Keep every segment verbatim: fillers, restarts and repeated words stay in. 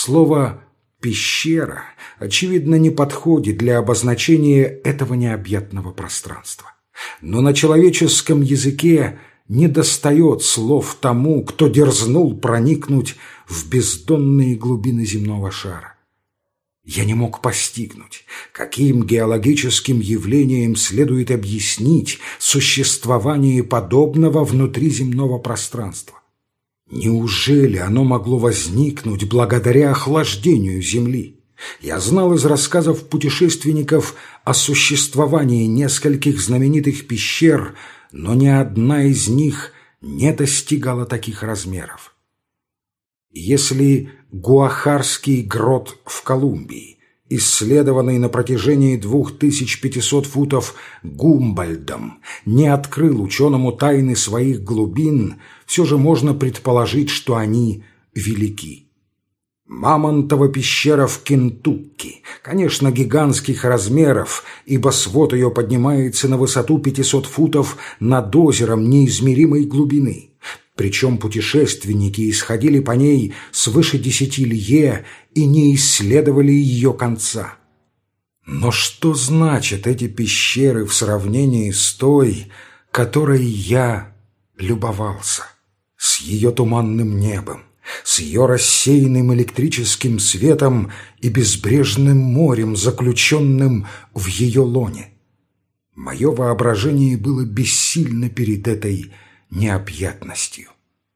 Слово «пещера» очевидно не подходит для обозначения этого необъятного пространства. Но на человеческом языке недостает слов тому, кто дерзнул проникнуть в бездонные глубины земного шара. Я не мог постигнуть, каким геологическим явлением следует объяснить существование подобного внутри земного пространства. Неужели оно могло возникнуть благодаря охлаждению Земли? Я знал из рассказов путешественников о существовании нескольких знаменитых пещер, но ни одна из них не достигала таких размеров. Если Гуахарский грот в Колумбии, исследованный на протяжении двух тысяч пятисот футов Гумбольдтом, не открыл ученому тайны своих глубин, все же можно предположить, что они велики. Мамонтова пещера в Кентукки, конечно, гигантских размеров, ибо свод ее поднимается на высоту пятисот футов над озером неизмеримой глубины. Причем путешественники исходили по ней свыше десяти лье и не исследовали ее конца. Но что значат эти пещеры в сравнении с той, которой я любовался, с ее туманным небом, с ее рассеянным электрическим светом и безбрежным морем, заключенным в ее лоне? Мое воображение было бессильно перед этой необъятностью.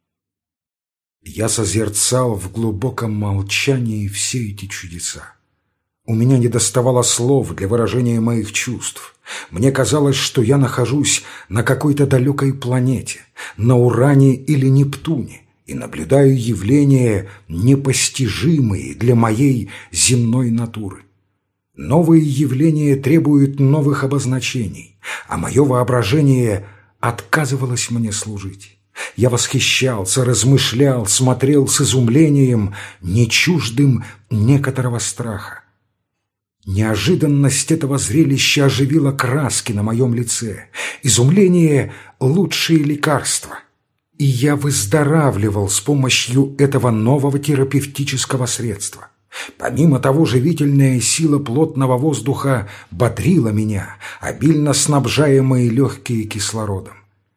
Я созерцал в глубоком молчании все эти чудеса. У меня недоставало слов для выражения моих чувств. Мне казалось, что я нахожусь на какой-то далекой планете, на Уране или Нептуне, и наблюдаю явления, непостижимые для моей земной натуры. Новые явления требуют новых обозначений, а мое воображение отказывалось мне служить. Я восхищался, размышлял, смотрел с изумлением, не чуждым некоторого страха. Неожиданность этого зрелища оживила краски на моем лице. Изумление — лучшее лекарство. И я выздоравливал с помощью этого нового терапевтического средства. Помимо того, живительная сила плотного воздуха бодрила меня, обильно снабжая мои легкие кислородом.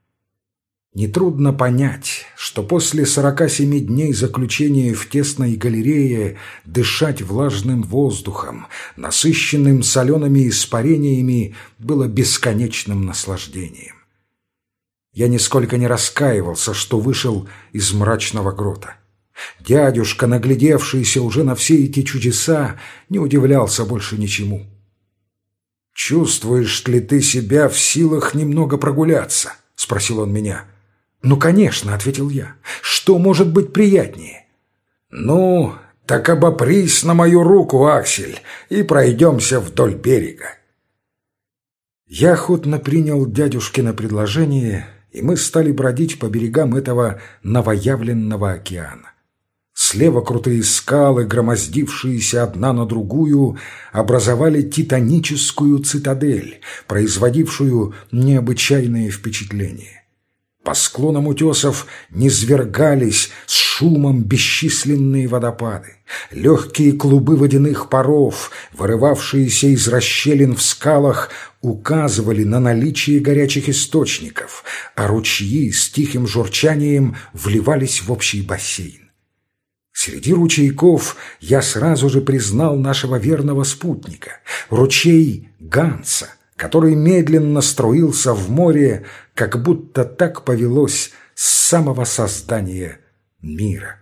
Нетрудно понять, что после сорока семи дней заключения в тесной галерее дышать влажным воздухом, насыщенным солеными испарениями, было бесконечным наслаждением. Я нисколько не раскаивался, что вышел из мрачного грота. Дядюшка, наглядевшийся уже на все эти чудеса, не удивлялся больше ничему. «Чувствуешь ли ты себя в силах немного прогуляться?» — спросил он меня. «Ну, конечно», — ответил я. «Что может быть приятнее?» «Ну, так обопрись на мою руку, Аксель, и пройдемся вдоль берега». Я охотно принял дядюшкино предложение, и мы стали бродить по берегам этого новоявленного океана. Слева крутые скалы, громоздившиеся одна на другую, образовали титаническую цитадель, производившую необычайное впечатление. По склонам утесов низвергались с шумом бесчисленные водопады. Легкие клубы водяных паров, вырывавшиеся из расщелин в скалах, указывали на наличие горячих источников, а ручьи с тихим журчанием вливались в общий бассейн. Среди ручейков я сразу же признал нашего верного спутника, ручей Ганса, который медленно струился в море, как будто так повелось с самого создания мира.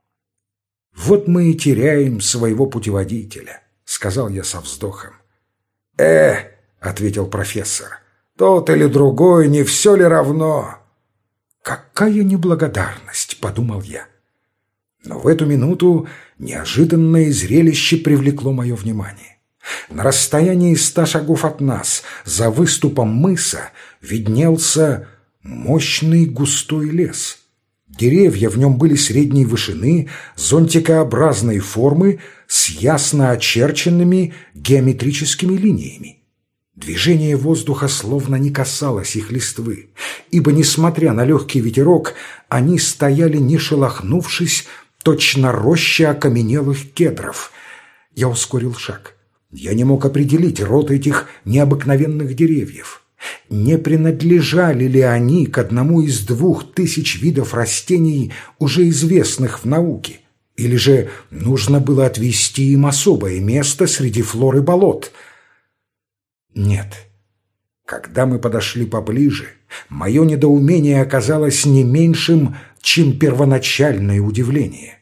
«Вот мы и теряем своего путеводителя», — сказал я со вздохом. «Э, — ответил профессор, — тот или другой, не все ли равно?» «Какая неблагодарность!» — подумал я. Но в эту минуту неожиданное зрелище привлекло мое внимание. На расстоянии ста шагов от нас, за выступом мыса, виднелся мощный густой лес. Деревья в нем были средней вышины, зонтикообразной формы, с ясно очерченными геометрическими линиями. Движение воздуха словно не касалось их листвы, ибо, несмотря на легкий ветерок, они стояли, не шелохнувшись, точно роща окаменелых кедров. Я ускорил шаг. Я не мог определить род этих необыкновенных деревьев. Не принадлежали ли они к одному из двух тысяч видов растений, уже известных в науке? Или же нужно было отвести им особое место среди флоры болот? Нет. Когда мы подошли поближе, мое недоумение оказалось не меньшим, чем первоначальное удивление.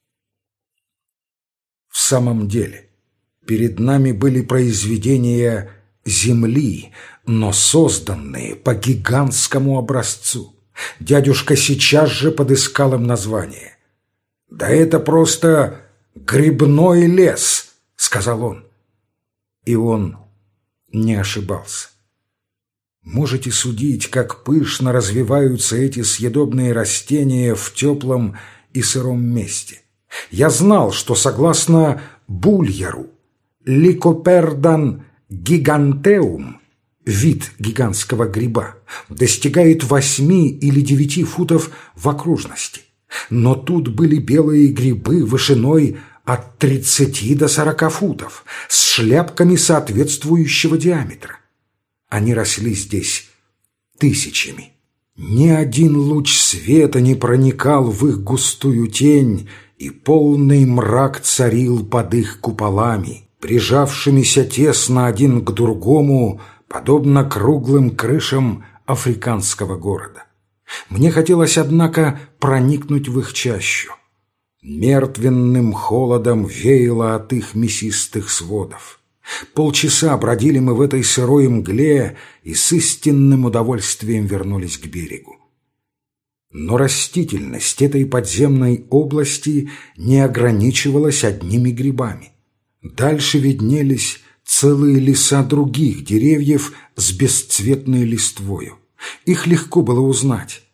В самом деле, перед нами были произведения Земли, но созданные по гигантскому образцу. Дядюшка сейчас же подыскал им название. «Да это просто грибной лес», — сказал он. И он не ошибался. Можете судить, как пышно развиваются эти съедобные растения в теплом и сыром месте. Я знал, что согласно Бульяру, Lycoperdon giganteum, вид гигантского гриба, достигает восьми или девяти футов в окружности. Но тут были белые грибы вышиной от тридцати до сорока футов, с шляпками соответствующего диаметра. Они росли здесь тысячами. Ни один луч света не проникал в их густую тень, и полный мрак царил под их куполами, прижавшимися тесно один к другому, подобно круглым крышам африканского города. Мне хотелось, однако, проникнуть в их чащу. Мертвенным холодом веяло от их мясистых сводов. Полчаса бродили мы в этой сырой мгле и с истинным удовольствием вернулись к берегу. Но растительность этой подземной области не ограничивалась одними грибами. Дальше виднелись целые леса других деревьев с бесцветной листвою. Их легко было узнать.